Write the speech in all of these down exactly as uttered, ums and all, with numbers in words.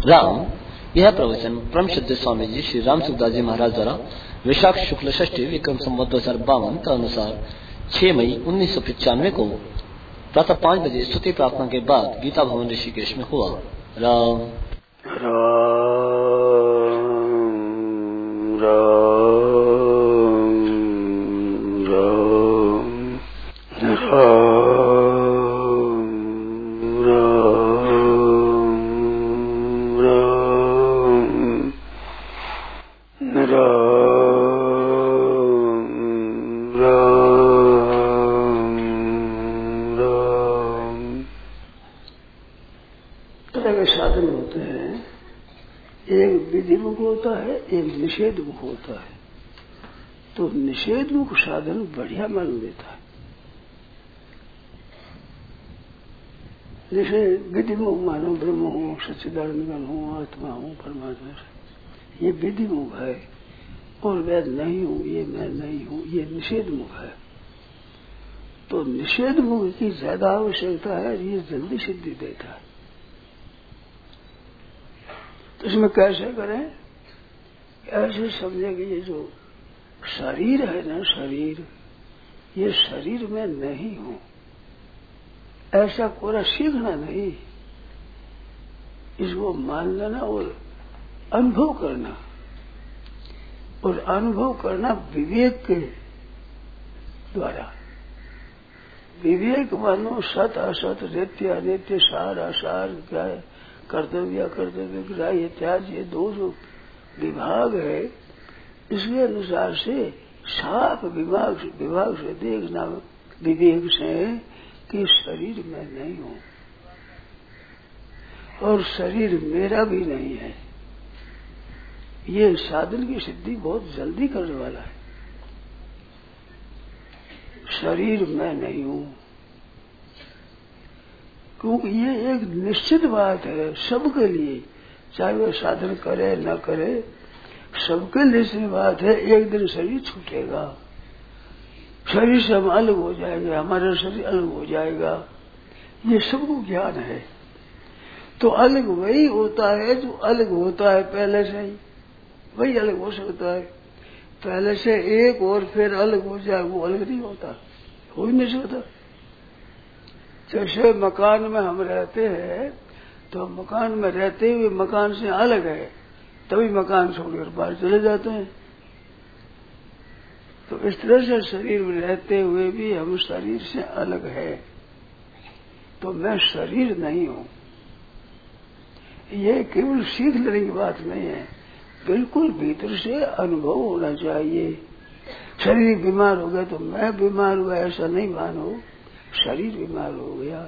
राम। यह प्रवचन परम श्रद्धेय स्वामी जी श्री राम सुखदास जी महाराज द्वारा वैशाख शुक्ल षष्ठी विक्रम संवत दो हजार बावन के अनुसार छह मई उन्नीस सौ पचानवे को प्रातः पाँच बजे स्तुति प्रार्थना के बाद गीता भवन ऋषिकेश में हुआ। राम राम राम राम साधन होते हैं। एक विधिमुख होता है, एक निषेध मुख होता है। तो निषेध मुख साधन बढ़िया मालूम देता है। जैसे विधिमुख मानो ब्रह्म हो, सच्चिदानंद हो, आत्मा हो, परमात्मा, ये विधिमुख है। और मैं नहीं हूं, ये मैं नहीं हूं, ये निषेध मुख है। तो निषेध मुख की ज्यादा आवश्यकता है, ये जल्दी सिद्धि देता है। तो इसमें कैसे करें? ऐसे समझे कि ये जो शरीर है ना, शरीर, ये शरीर में नहीं हूं, ऐसा कोरा सीखना नहीं, इसको मान लेना और अनुभव करना। और अनुभव करना विवेक के द्वारा। विवेक मानो सत असत, नित्य अनित्य, सार असार, क्या कर्तव्य कर्तव्य, ग्राह्य त्याग, ये दो जो विभाग है, इसके अनुसार से साफ विभाग से विभाग से देखना, विवेक से, कि शरीर में नहीं हूं और शरीर मेरा भी नहीं है। ये साधन की सिद्धि बहुत जल्दी करने वाला है। शरीर में नहीं हूं, क्योंकि ये एक निश्चित बात है सबके लिए, चाहे वह साधन करे न करे, सबके लिए बात है। एक दिन शरीर छूटेगा, शरीर से हम अलग हो जाएंगे, हमारा शरीर अलग हो जाएगा, ये सबको ज्ञान है। तो अलग वही होता है जो अलग होता है पहले से ही, वही अलग हो सकता है। पहले से एक और फिर अलग हो जाए, वो अलग नहीं होता, हो ही नहीं सकता। जैसे मकान में हम रहते हैं, तो मकान में रहते हुए मकान से अलग है, तभी मकान छोड़कर बाहर चले जाते हैं। तो इस तरह से शरीर में रहते हुए भी हम शरीर से अलग है। तो मैं शरीर नहीं हूं, ये केवल सीख लेने की बात नहीं है, बिल्कुल भीतर से अनुभव होना चाहिए। शरीर बीमार हो गया तो मैं बीमार हुआ ऐसा नहीं मानो, शरीर बीमार हो गया।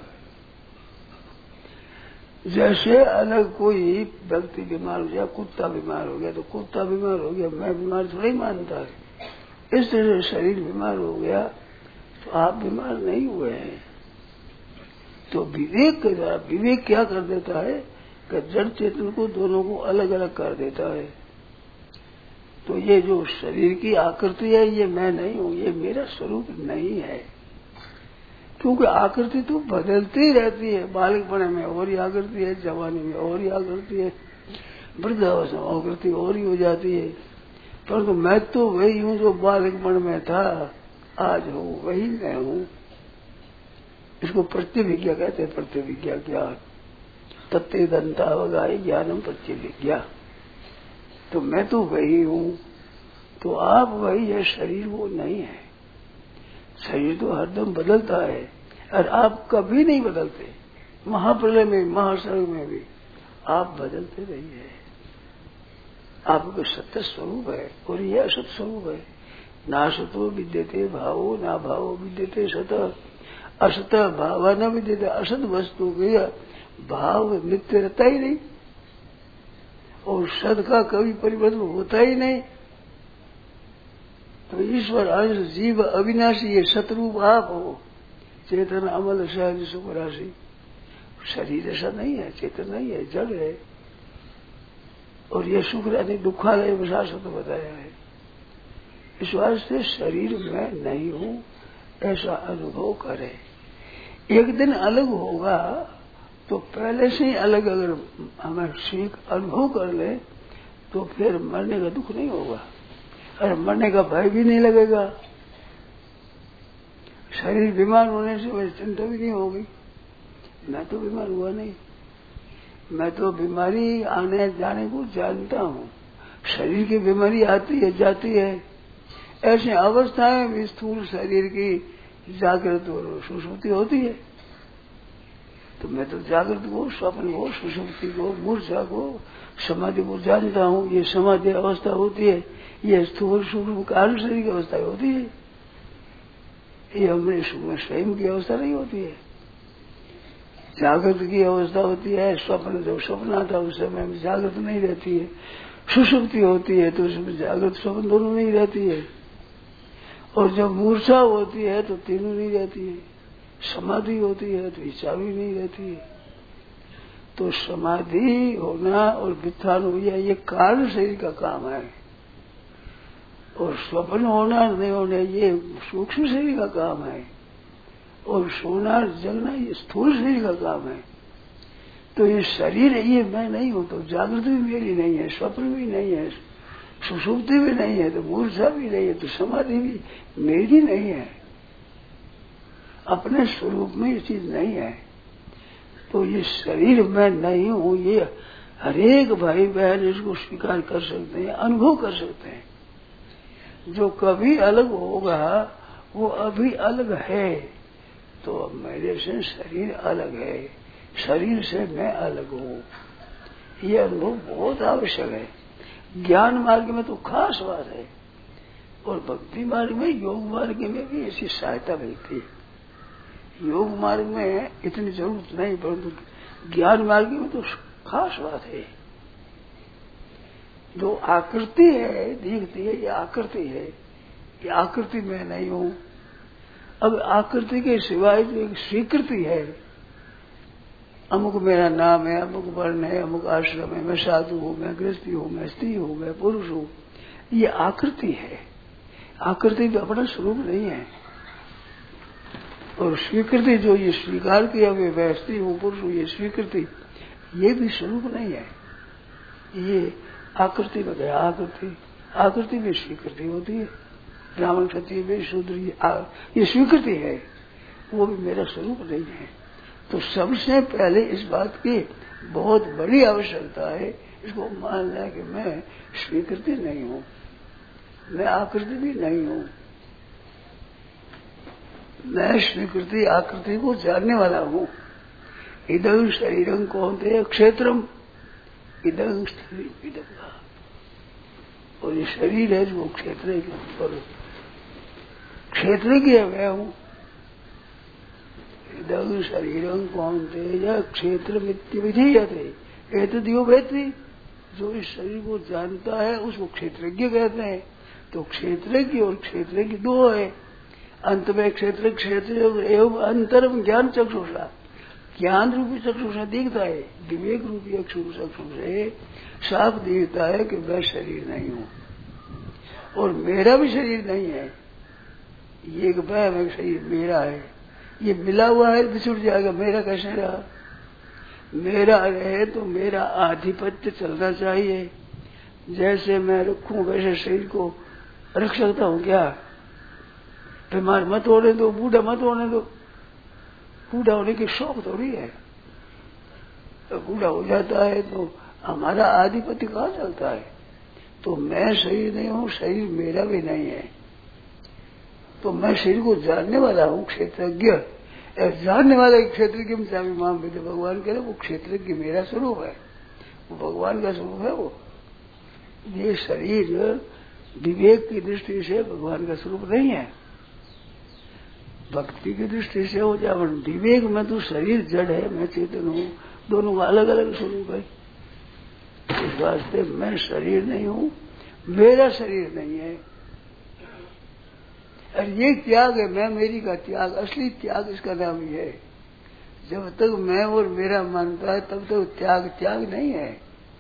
जैसे अलग कोई व्यक्ति बीमार हो गया, कुत्ता बीमार हो गया तो कुत्ता बीमार हो गया, मैं बीमार थोड़ा ही मानता है। इस तरह से शरीर बीमार हो गया तो आप बीमार नहीं हुए हैं। तो विवेक के द्वारा, विवेक क्या कर देता है कि जड़ चेतन को दोनों को अलग अलग कर देता है। तो ये जो शरीर की आकृति है, ये मैं नहीं हूं, ये मेरा स्वरूप नहीं है। क्योंकि आकृति तो बदलती ही रहती है, बालकपने में और ही आकृति है, जवानी में और ही आकृति है, वृद्धावस्था में आकृति और ही हो जाती है। परंतु तो मैं तो वही हूं जो बालकपन में था, आज हूं वही मैं हूं। इसको प्रत्यभिज्ञा कहते हैं, प्रत्यभिज्ञा ज्ञान। तत्ते दंतावगाई ज्ञानम प्रत्यभिज्ञा। तो मैं तो वही हूं, तो आप वही है, शरीर वो नहीं है। शरीर तो हरदम बदलता है और आप कभी नहीं बदलते। महाप्रलय में, महासर्ग में भी आप बदलते रहिए। आपका सत्य स्वरूप है और यह असत स्वरूप है। ना सतो विद्यते भावो, ना भावो विद्यते सत, असत भाव न विद्यते। असत वस्तु के भाव नित्य रहता ही नहीं और सत का कभी परिवर्तन होता ही नहीं। तो ईश्वर अंश जीव अविनाशी, ये सतरूप आप हो, चेतन अमल सहज सुख राशि। शरीर ऐसा नहीं है, चेतन नहीं है, जड़ है। और ये सुख राशि दुखालय विशासत बताया है। इस वास्ते शरीर में नहीं हूं ऐसा अनुभव करे। एक दिन अलग होगा तो पहले से ही अलग अगर हमें सीख अनुभव कर ले तो फिर मरने का दुख नहीं होगा, और मरने का भय भी नहीं लगेगा। शरीर बीमार होने से वैसे चिंता भी नहीं होगी। मैं तो बीमार हुआ नहीं, मैं तो बीमारी आने जाने को जानता हूँ। शरीर की बीमारी आती है जाती है, ऐसी अवस्थाएं भी स्थूल शरीर की जागृत और सुषुप्ति होती है। तो मैं तो जागृत को, स्वप्न को, सुषुप्ति को, मूर्छा को, समाधि को जानता हूँ। ये समाधि अवस्था होती है, ये स्थूल सूक्ष्म कारण शरीर की अवस्था होती है, ये हमारे स्वयं की अवस्था नहीं होती है। जागृत की अवस्था होती है, स्वप्न जब स्वप्न आता उस समय में जागृत नहीं रहती है, सुषुप्ति होती है तो उसमें जागृत स्वप्न दोनों नहीं रहती है, और जब मूर्छा होती है तो तीनों नहीं रहती है, समाधि होती है तो इच्छा भी नहीं रहती है। तो समाधि होना और वित्थान हो गया ये कारण शरीर का काम है, और स्वप्न होना नहीं होना ये सूक्ष्म शरीर का काम है, और सोना जगना ये स्थूल शरीर का काम है। तो ये शरीर ये मैं नहीं हूं, तो जागृत भी मेरी नहीं है, स्वप्न भी नहीं है, सुषुप्ति भी नहीं है, तो मूर्छा भी नहीं है, तो समाधि भी मेरी नहीं है। अपने स्वरूप में ये चीज नहीं है। तो ये शरीर मैं नहीं हूं, ये हरेक भाई बहन इसको स्वीकार कर सकते हैं, अनुभव कर सकते हैं। जो कभी अलग होगा वो अभी अलग है। तो अब मेरे से शरीर अलग है, शरीर से मैं अलग हूँ, ये अनुभव बहुत आवश्यक है। ज्ञान मार्ग में तो खास बात है, और भक्ति मार्ग में, योग मार्ग में भी ऐसी सहायता मिलती है। योग मार्ग में इतनी जरूरत नहीं, परंतु ज्ञान मार्ग में तो खास बात है। जो आकृति है दिखती है, ये आकृति है, ये आकृति में नहीं हूं। अब आकृति के सिवाय जो एक स्वीकृति है, अमुक मेरा नाम है, अमुक वर्ण है, अमुक आश्रम है, मैं साधु हूं, मैं गृहस्थी हूं, मैं स्त्री हूं, मैं पुरुष हूं, ये आकृति है। आकृति भी अपना स्वरूप नहीं है। और स्वीकृति जो ये स्वीकार किया हुए मैं स्त्री हूं, पुरुष हूं, ये स्वीकृति ये भी स्वरूप नहीं है। ये आकृति में गया। आकृति आकृति में स्वीकृति होती है। ब्राह्मण क्षत्रिय में शूद्र ये स्वीकृति है, वो भी मेरा स्वरूप नहीं है। तो सबसे पहले इस बात की बहुत बड़ी आवश्यकता है, इसको मानना कि मैं स्वीकृति नहीं हूं, मैं आकृति भी नहीं हूं। मैं स्वीकृति आकृति को जानने वाला हूं। इदं शरीरं कौन्तेय क्षेत्रम, इदं इदं, और ये शरीर है जो क्षेत्र है, और क्षेत्र की मैं हूं। इदं शरीरं कौन्तेय क्षेत्र मित्य विधीयते एतद्यो वेत्ति, जो इस शरीर को जानता है उसको क्षेत्रज्ञ कहते हैं। तो क्षेत्रज्ञ और क्षेत्रज्ञ दो है। अंत में क्षेत्र क्षेत्र एवं अंतरम ज्ञान चक्षुषा, ज्ञान रूपी चक्षुषा दिखता है, विवेक रूपी चक्षु से साफ दिखता है कि मैं शरीर नहीं हूं, और मेरा भी शरीर नहीं है। ये कि मैं शरीर मेरा है, ये मिला हुआ है, बिछुड़ जाएगा, मेरा कैसे रहा? मेरा रहे तो मेरा आधिपत्य चलना चाहिए। जैसे मैं रखूं वैसे शरीर को रख सकता हूं क्या? बीमार मत होने दो, बूढ़ा मत होने दो। बूढ़ा होने की शौक थोड़ी है। तो बूढ़ा हो जाता है तो हमारा आधिपत्य कहाँ चलता है? तो मैं शरीर नहीं हूँ, शरीर मेरा भी नहीं है। तो मैं शरीर को जानने वाला हूँ, क्षेत्रज्ञ। जानने वाला क्षेत्र की चाबी माम विदे, भगवान कह रहे वो क्षेत्रज्ञ मेरा स्वरूप है, वो भगवान का स्वरूप है। वो ये शरीर विवेक की दृष्टि से भगवान का स्वरूप नहीं है, भक्ति की दृष्टि से हो जाए। विवेक में तो शरीर जड़ है, मैं चेतन हूँ, दोनों का अलग अलग स्वरूप है। इस वास्ते मैं शरीर नहीं हूँ, मेरा शरीर नहीं है। और ये त्याग है, मैं मेरी का त्याग, असली त्याग इसका नाम ही है। जब तक मैं और मेरा मानता है तब तक त्याग त्याग नहीं है।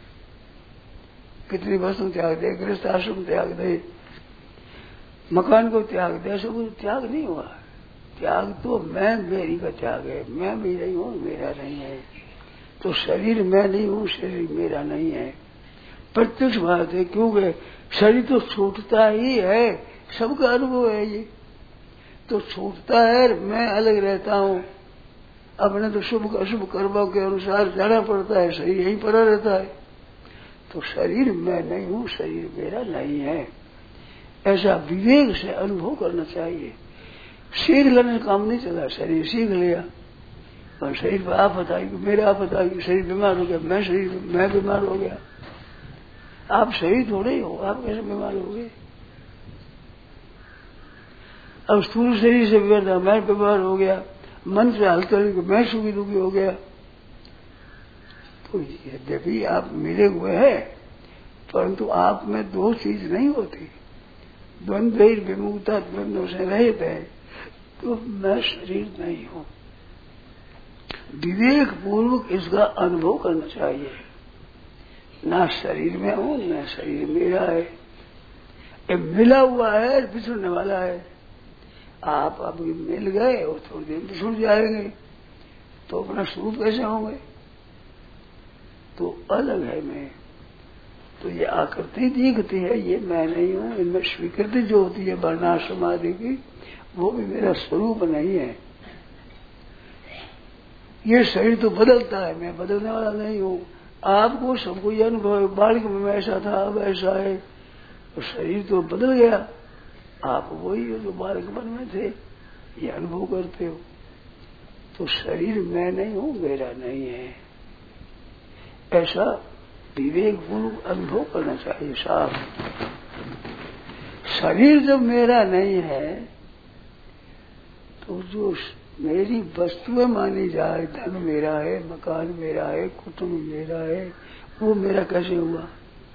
कितनी वस्तु त्याग दे, गृहस्थ आश्रम त्याग दे, मकान को त्याग दे, सब त्याग नहीं हुआ। त्याग तो मैं मेरी का त्याग है, मैं भी नहीं हूँ, मेरा नहीं है। तो शरीर मैं नहीं हूँ, शरीर मेरा नहीं है, प्रत्यक्ष बात है। क्योंकि शरीर तो छूटता ही है, सबका अनुभव है ये, तो छूटता है, मैं अलग रहता हूँ। अपने तो शुभ अशुभ कर्मों के अनुसार जाना पड़ता है, शरीर यहीं पड़ा रहता है। तो शरीर मैं नहीं हूँ, शरीर मेरा नहीं है, ऐसा विवेक से अनुभव करना चाहिए। सीख लेने काम नहीं चला, शरीर सीख लिया और शरीर पर आफत आई, मेरा आफत आई, शरीर बीमार हो गया, मैं शरीर मैं बीमार हो गया। आप शरीर थोड़े ही हो, आप कैसे बीमार हो गए? अब स्थूल शरीर से बिगड़ था, मैं बीमार हो गया, मन से हल्का मैं सुखी दुखी हो गया। तो यद्यपि आप मिले हुए हैं, परंतु आप में दो चीज नहीं होती, द्वंद्व विमुक्ता, द्वंद्व से रहित है, तो मैं शरीर नहीं हूँ। विवेक पूर्वक इसका अनुभव करना चाहिए। ना शरीर में हूँ, ना शरीर मेरा है, ये मिला हुआ है, बिछड़ने वाला है। आप अभी मिल गए और थोड़ी देर बिछुड़ जाएंगे, तो अपना स्वरूप कैसे होंगे? तो अलग है मैं। तो ये आकृति दिखती है, ये मैं नहीं हूँ। इनमें स्वीकृति जो होती है वर्णाश्रम आदि की, वो भी मेरा स्वरूप नहीं है। ये शरीर तो बदलता है, मैं बदलने वाला नहीं हूँ। आपको सबको ये अनुभव है, बालिक में ऐसा था, अब ऐसा है, तो शरीर तो बदल गया। आप वही हो जो बालकपन में थे, ये अनुभव करते हो। तो शरीर मैं नहीं हूँ, मेरा नहीं है, ऐसा विवेक पूर्वक अनुभव करना चाहिए साहब। शरीर जब मेरा नहीं है, तो जो मेरी वस्तुएं मानी जाए, धन मेरा है, मकान मेरा है, कुटुंब मेरा है, वो मेरा कैसे हुआ?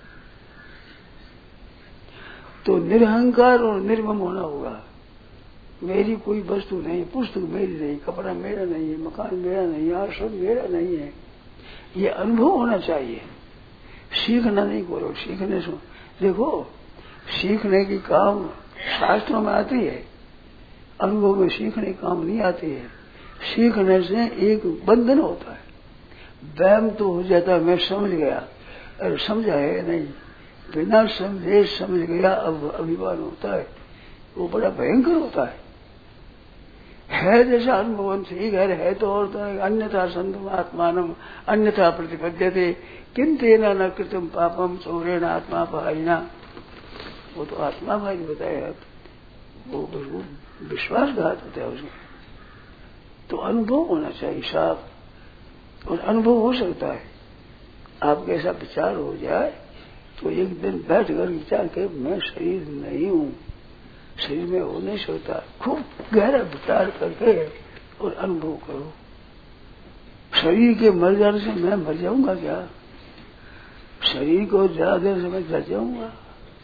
तो निरहंकार और निर्मम होना होगा। मेरी कोई वस्तु नहीं, पुस्तक मेरी नहीं, कपड़ा मेरा नहीं है, मकान मेरा नहीं है, आश्रम मेरा नहीं है, ये अनुभव होना चाहिए। सीखना नहीं करो, सीखने से देखो, सीखने की काम शास्त्रों में आती है, अनुभव में सीखने काम नहीं आती है। सीखने से एक बंधन होता है, वहम तो हो जाता है, मैं समझ गया, अरे समझा है नहीं, बिना समझे समझ गया अब अभिमान होता है, वो बड़ा भयंकर होता है। है जैसा अनुभव ठीक है, है तो और तो अन्यथा संतम आत्मानम अन्यथा प्रतिपद्यते किंतेन न कृतम पापम चौरेण आत्मा भाईना। वो तो आत्मा भाई बताया, वो विश्वासघात होता है उसमें। तो अनुभव होना चाहिए साहब, और अनुभव हो सकता है। आपके ऐसा विचार हो जाए तो एक दिन बैठ कर विचार के मैं शरीर नहीं हूँ, शरीर में हो नहीं सकता, खूब गहरा विचार करके और अनुभव करो। शरीर के मर जाने से मैं मर जाऊंगा क्या? शरीर को ज्यादा देर से मैं जल जाऊंगा?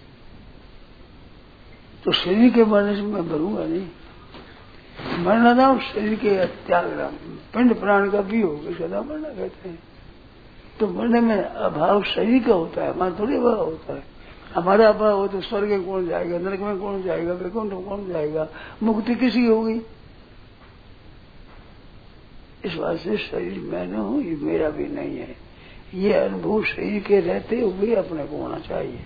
तो शरीर के मरने से मैं मरूंगा नहीं। मरना नाम शरीर के त्याग नाम, पिंड प्राण का भी होगा, सदा मरना कहते हैं। तो मरने में अभाव शरीर का होता है, हमारा थोड़ी अभाव होता है। हमारा अभाव हो तो स्वर्ग में कौन जाएगा, नरक में कौन जाएगा, वैकुंठ में कौन जाएगा, मुक्ति किसी होगी? इस बात से शरीर मैं न हूं, ये मेरा भी नहीं है, ये अनुभव शरीर के रहते हुए अपने को होना चाहिए।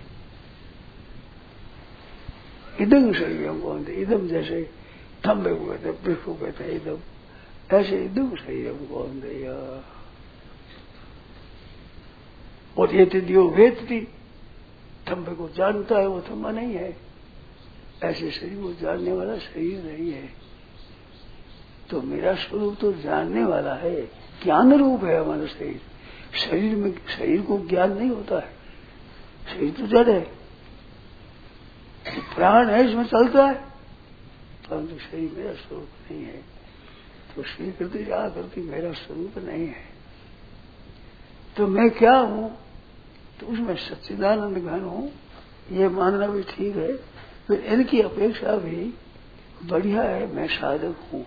इदम शरीर को इदम, जैसे थम्बे को कहते, वृक्ष को कहते हैं इदम, ऐसे इदम शरीर को दिया। और ये दियो वेदती, थम्बे को जानता है, वो थम्बा नहीं है। ऐसे शरीर को जानने वाला शरीर नहीं है। तो मेरा स्वरूप तो जानने वाला है, ज्ञान रूप है हमारा शरीर। शरीर में शरीर को ज्ञान नहीं होता है, शरीर तो जड़ है, प्राण है, इसमें चलता है, परंतु शरीर मेरा स्वरूप नहीं है। तो स्वीकृति आकृति मेरा स्वरूप नहीं है। तो मैं क्या हूँ? तो उसमें सच्चिदानंद घन हूँ, ये मानना भी ठीक है। फिर इनकी अपेक्षा भी बढ़िया है, मैं साधक हूँ,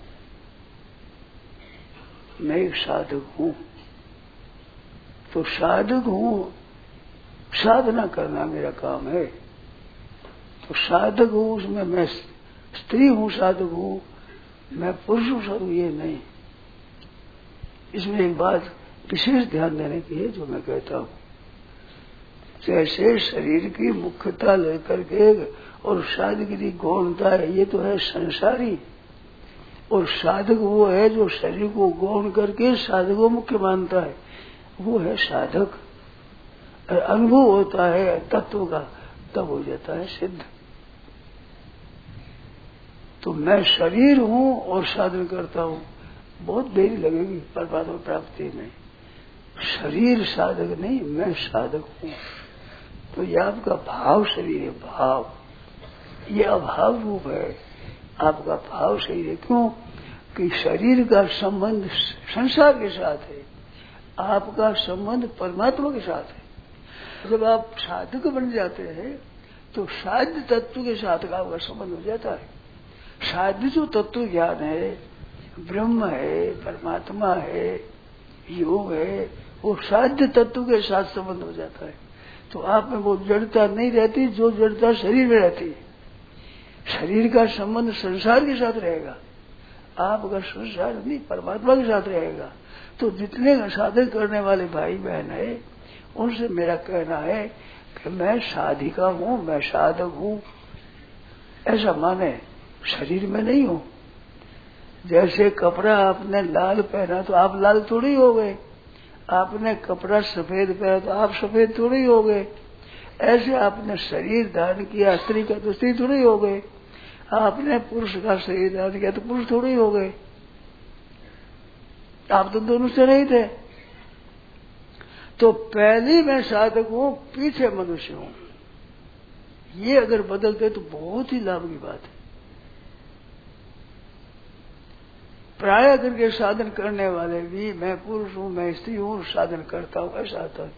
मैं एक साधक हूँ। तो साधक हूँ, साधना करना मेरा काम है। तो साधक हूँ, उसमें मैं स्त्री हूँ, साधक हूँ, मैं पुरुष हूँ, सब ये नहीं। इसमें एक बात विशेष ध्यान देने की है जो मैं कहता हूँ। जैसे शरीर की मुख्यता लेकर के और साधगिरी गौणता है, ये तो है संसारी, और साधक वो है जो शरीर को गौण करके साधक को मुख्य मानता है, वो है साधक। अनुभव होता है तत्व का, तब हो जाता है सिद्ध। तो मैं शरीर हूँ और साधन करता हूँ, बहुत देरी लगेगी परमात्मा प्राप्ति में। शरीर साधक नहीं, मैं साधक हूँ। तो ये आपका भाव शरीर है, भाव, ये अभाव रूप है, आपका भाव शरीर है। क्यों कि शरीर का संबंध संसार के साथ है, आपका संबंध परमात्मा के साथ है। जब आप साधक बन जाते हैं तो साध्य तत्व के साथ का आपका संबंध हो जाता है। साध्य जो तत्व ज्ञान है, ब्रह्म है, परमात्मा है, योग है, वो साध्य तत्व के साथ संबंध हो जाता है। तो आप में वो जड़ता नहीं रहती जो जड़ता शरीर में रहती है। शरीर का संबंध संसार के साथ रहेगा, आपका संसार नहीं परमात्मा के साथ रहेगा। तो जितने साधन करने वाले भाई बहन है, उनसे मेरा कहना है कि मैं साधिका हूँ, मैं साधक हूँ, ऐसा माने, शरीर में नहीं हूँ। जैसे कपड़ा आपने लाल पहना तो आप लाल थोड़ी हो गए, आपने कपड़ा सफेद पहना तो आप सफेद थोड़ी हो गए। ऐसे आपने शरीर धारण किया स्त्री का तो स्त्री थोड़ी हो गए, आपने पुरुष का शरीर धारण किया तो पुरुष थोड़ी हो गए। आप तो दोनों से नहीं थे। तो पहले मैं साधक हूँ, पीछे मनुष्य हूँ। ये अगर बदलते तो बहुत ही लाभ की बात है। प्राय करके साधन करने वाले भी मैं पुरुष हूँ, मैं स्त्री हूँ, साधन करता हूँ, ऐसा आता है।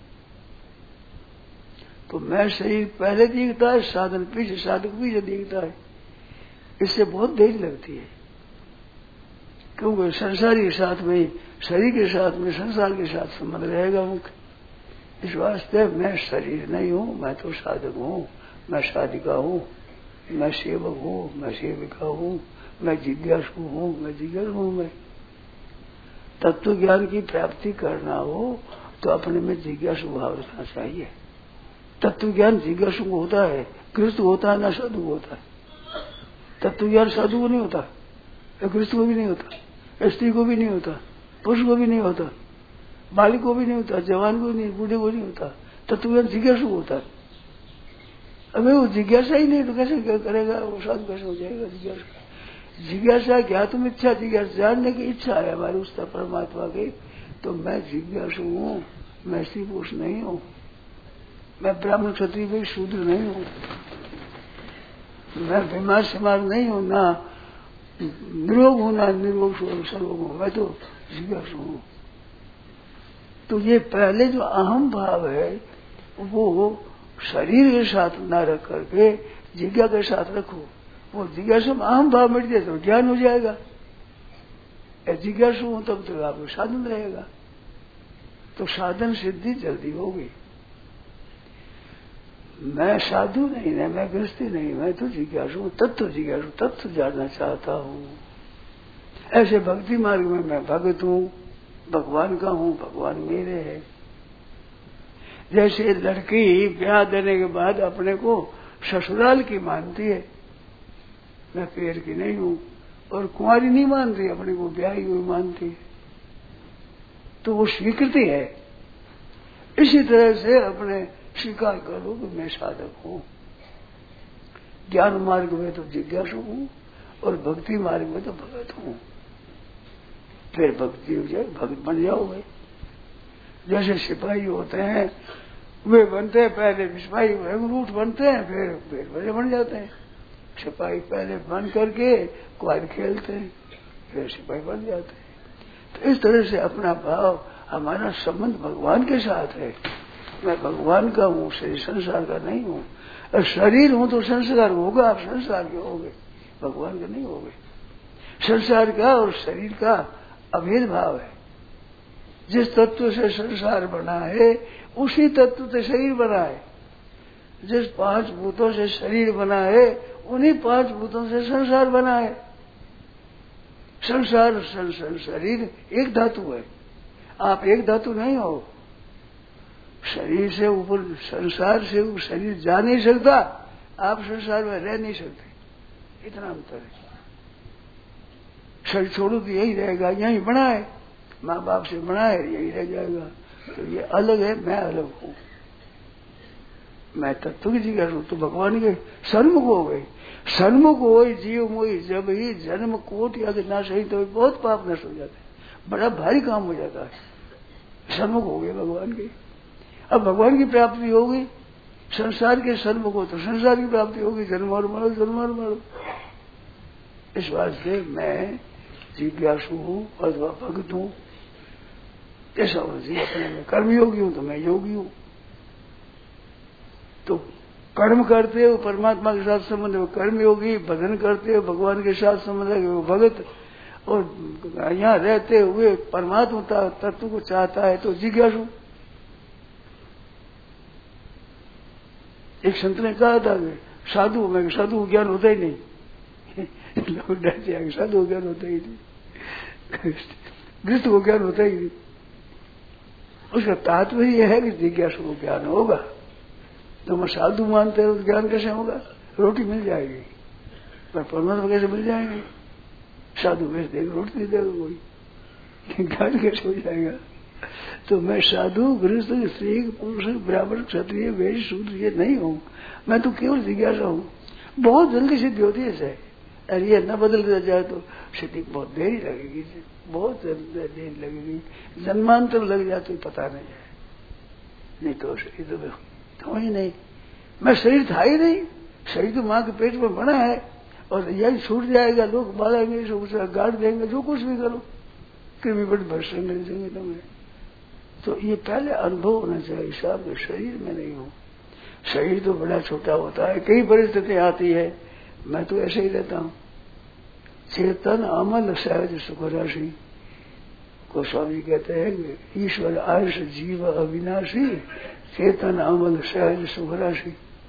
तो मैं शरीर पहले दिखता है, साधन पीछे, साधक पीछे दिखता है। इससे बहुत देरी लगती है, क्योंकि संसार के साथ में, शरीर के साथ में, संसार के साथ संबंध रहेगा मुख्य। इस वास्ते मैं शरीर नहीं हूँ, मैं तो साधक हूँ, मैं साधिका हूँ, मैं सेवक हूँ, मैं सेविका हूँ, मैं जिज्ञासु हूँ, मैं जिज्ञासु हूँ। मैं तत्व ज्ञान की प्राप्ति करना हो तो अपने में जिज्ञासु भाव रखना चाहिए। तत्व ज्ञान जिज्ञासु को होता है, गृहस्थ होता है ना साधु को होता है। तत्व ज्ञान साधु को नहीं होता, गृहस्थ को भी नहीं होता, स्त्री को भी नहीं होता, पुरुष को भी नहीं होता, बालिक को भी नहीं होता, जवान को भी नहीं, बूढ़े को नहीं होता। तत्व ज्ञान जिज्ञासु को होता है। अबे वो जिज्ञासा ही नहीं तो कैसे करेगा, वो साधु कैसे हो जाएगा? जिज्ञासा जिज्ञासा ज्ञातुम इच्छा, जिज्ञासा जानने की इच्छा है हमारी उस परमात्मा की। तो मैं जिज्ञासु हूँ, मैं स्त्री पुरुष नहीं हूँ, मैं ब्राह्मण क्षत्रिय भी शूद्र नहीं हूँ, मैं बीमार शिमार नहीं हूँ, ना निरोग हूँ, ना निरोग सर्वोग हूँ, मैं तो जिज्ञासु हूँ। तो ये पहले जो अहम भाव है वो शरीर के साथ न रख करके जिज्ञा के साथ रखो। वो जिज्ञासु में अहम भाव मिट जाए तो ज्ञान हो जाएगा। जिज्ञासु हूं तब तक आपको साधन रहेगा, तो साधन सिद्धि जल्दी होगी। मैं साधु नहीं है, मैं गृहस्थी नहीं, मैं तो जिज्ञासु हूँ, तत्व जिज्ञासु, तत्व जानना चाहता हूँ। ऐसे भक्ति मार्ग में मैं भगत हूँ, भगवान का हूँ, भगवान मेरे है। जैसे लड़की ब्याह देने के बाद अपने को ससुराल की मानती है, मैं पेड़ की नहीं हूँ, और कुंवारी नहीं मानती, अपने को ब्याही हुई मानती है, तो वो स्वीकृति है। इसी तरह से अपने स्वीकार करो कि मैं साधक हूँ। ज्ञान मार्ग में तो जिज्ञासु हूँ और भक्ति मार्ग में तो भगत हूँ। फिर भक्ति हो जाए, भगत बन जाओगे। जैसे सिपाही होते हैं, वे बनते हैं पहले सिपाही रूट बनते हैं, फिर फिर बड़े बन जाते हैं। सिपाही पहले बन करके क्वाड खेलते हैं, फिर सिपाही बन जाते हैं। तो इस तरह से अपना भाव, हमारा संबंध भगवान के साथ है। मैं भगवान का हूँ, शरीर संसार का नहीं हूँ। और शरीर हूँ तो संस्कार होगा, आप संसार के होगे, भगवान के नहीं होगे। संसार का और शरीर का अभेद भाव है। जिस तत्व से संसार बना है उसी तत्व से शरीर बना है। जिस पांच भूतों से शरीर बना है उन्हीं पांच भूतों से संसार बना है। संसार संसार शरीर एक धातु है, आप एक धातु नहीं हो। शरीर से ऊपर, संसार से ऊपर शरीर जा नहीं सकता, आप संसार में रह नहीं सकते, इतना अंतर है। शरीर छोड़ो तो यही रहेगा, यही बना है, माँ बाप से बना है, यही रह जाएगा। तो ये अलग है, मैं अलग हूं। मैं तत्व की जिज्ञासा हूं तो भगवान के सन्मुख हो गई। सन्मुख हो जीव मोई जब ही जन्म कोट या ना सही तो बहुत पाप नष्ट हो जाते हैं, बड़ा भारी काम हो जाता है। सन्मुख हो गए भगवान के, अब भगवान की प्राप्ति होगी। संसार के सन्मुख हो तो संसार की प्राप्ति होगी, जन्म और मरो, जन्म और मरो। इस वास्ते मैं जिज्ञासु हूं अथवा भक्त हूं, ऐसा होती अपने में कर्मयोगी हूं तो मैं योगी हूं। तो कर्म करते हो परमात्मा के साथ संबंध है कर्मयोगी, भजन करते हो भगवान के साथ संबंध है वो भगत, और यहाँ रहते हुए परमात्मा तत्व को चाहता है तो जिज्ञासु। एक संत ने कहा था कि साधु, मैं साधु को ज्ञान होता ही नहीं। लोग डरते हैं साधु को ज्ञान होता ही नहीं, गृहस्थ को ज्ञान होता ही नहीं। उसका तात्पर्य यह है कि जिज्ञासु को ज्ञान होगा। तो मैं साधु मानते हो तो ज्ञान कैसे होगा? रोटी मिल जाएगी पर परमात्मा कैसे मिल जाएंगे? साधु कैसे देगा? रोटी नहीं देगा कोई, ज्ञान कैसे हो जाएगा? तो मैं साधु, गृहस्थ, स्त्री, पुरुष, ब्राह्मण, क्षत्रिय, वैश्य, शूद्र ये नहीं हूँ। मैं तो केवल जिज्ञासा हूँ। बहुत जल्दी सिद्धि होती है इसे, अरे ये न बदल जाए तो सिद्धि बहुत देरी लगेगी, बहुत देरी लगेगी, जन्मांतर लग जाए तो पता नहीं है। नहीं तो शरीर तो था ही नहीं, मैं शरीर था ही नहीं। शरीर तो माँ के पेट में बना है और यही छूट जाएगा, लोग बालेंगे, गाड़ देंगे, जो कुछ भी करो, कृमि बट भर्षण मिल देंगे तुम्हें। तो ये पहले अनुभव होना चाहिए साहब, शरीर में नहीं हूँ। शरीर तो बड़ा छोटा होता है, कई परिस्थितियां आती है, मैं तो ऐसे ही रहता हूँ। चेतन अमल सहज सुख राशि, गोस्वामी कहते हैं ईश्वर आयुष जीव अविनाशी, चेतन अमल सहज सुख राशि।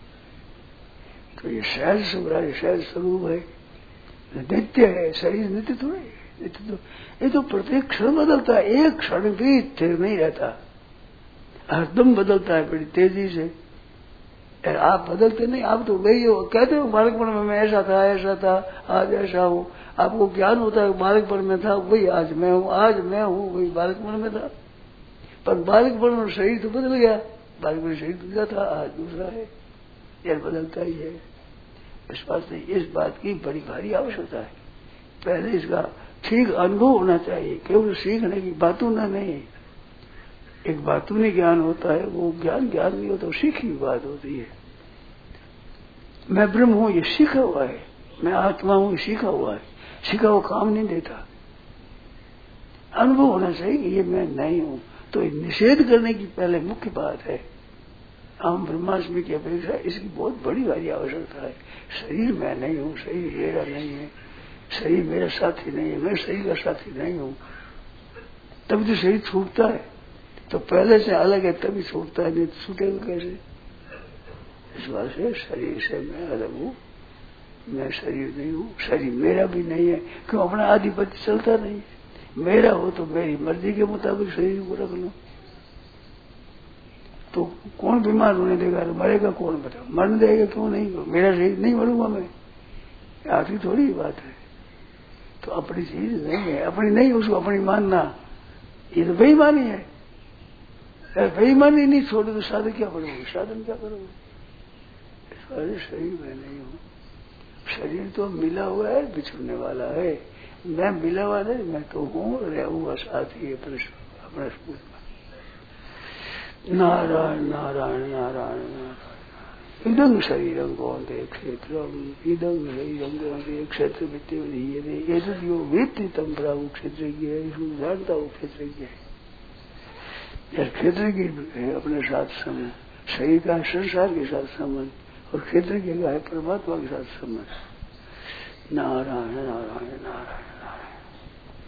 तो ये सहज सुख राशि सहज स्वरूप है, नित्य है। शरीर नित्य थोड़ा है, नित्य तो ये तो प्रत्येक क्षण बदलता है, एक क्षण भी स्थिर नहीं रहता, हरदम बदलता है बड़ी तेजी से। आप बदलते नहीं, आप तो वही हो। कहते हो बालकपन में मैं ऐसा था, ऐसा था, आज ऐसा हूँ। आपको ज्ञान होता है बालकपन में था वही आज मैं हूँ, आज मैं हूँ वही बालकपन में था। पर बालकपन में शरीर तो बदल गया, बालकपन शरीर दूसरा था, आज दूसरा है, यह बदलता ही है। इस बात से इस बात की बड़ी भारी आवश्यकता है। पहले इसका ठीक अनुभव होना चाहिए, केवल सीखने की बातों ना नहीं। एक बातों नहीं ज्ञान होता है, वो ज्ञान ज्ञान नहीं होता, सीखी हुई बात होती है। मैं ब्रह्म हूं ये सीखा हुआ है, मैं आत्मा हूं ये सीखा हुआ है, सीखा हुआ काम नहीं देता। अनुभव होना चाहिए कि ये मैं नहीं हूं। तो निषेध करने की पहले मुख्य बात है, हम ब्रह्माष्टमी की अपेक्षा इसकी बहुत बड़ी भारी आवश्यकता है। शरीर मैं नहीं हूं, शरीर मेरा नहीं है, शरीर मेरा साथी नहीं है, मैं शरीर का साथी नहीं हूं। तभी तो शरीर छूटता है, तो पहले से अलग है तभी छूटता है, नहीं तो छूटेगा कैसे? इस बात से शरीर से मैं अलग हूँ, मैं शरीर नहीं हूँ, शरीर मेरा भी नहीं है। क्यों? अपना आधिपत्य चलता नहीं। मेरा हो तो मेरी मर्जी के मुताबिक शरीर को रख लो। तो कौन बीमार होने देगा? तो मरेगा कौन? बता, मरने देगा क्यों नहीं? मेरा शरीर नहीं मरूंगा मैं, आखिरी थोड़ी बात है। तो अपनी चीज नहीं है, अपनी नहीं उसको अपनी मानना, ये तो बेईमानी है। बेईमानी नहीं छोड़े तो साधन क्या करोगे? साधन क्या करोगे? इस वजह शरीर में नहीं हूँ। शरीर तो मिला हुआ है, बिछड़ने वाला है। मैं मिला हुआ नहीं, मैं तो हूँ, रहूंगा साथी है अपना स्कूल में। नारायण नारायण नारायण नारायण। इदं शरीरं कौन्तेय क्षेत्रम्, इदं शरीरं कौन्तेय क्षेत्र वित्तीयते, एतद् यो वेत्ति तं प्राहुः क्षेत्रज्ञ है। इसको जानता हूँ क्षेत्रज्ञ है। यह क्षेत्र की है अपने साथ संबंध, शरीर का संसार के साथ संबंध, और क्षेत्र का है परमात्मा के साथ संबंध। नारायण नारायण नारायण।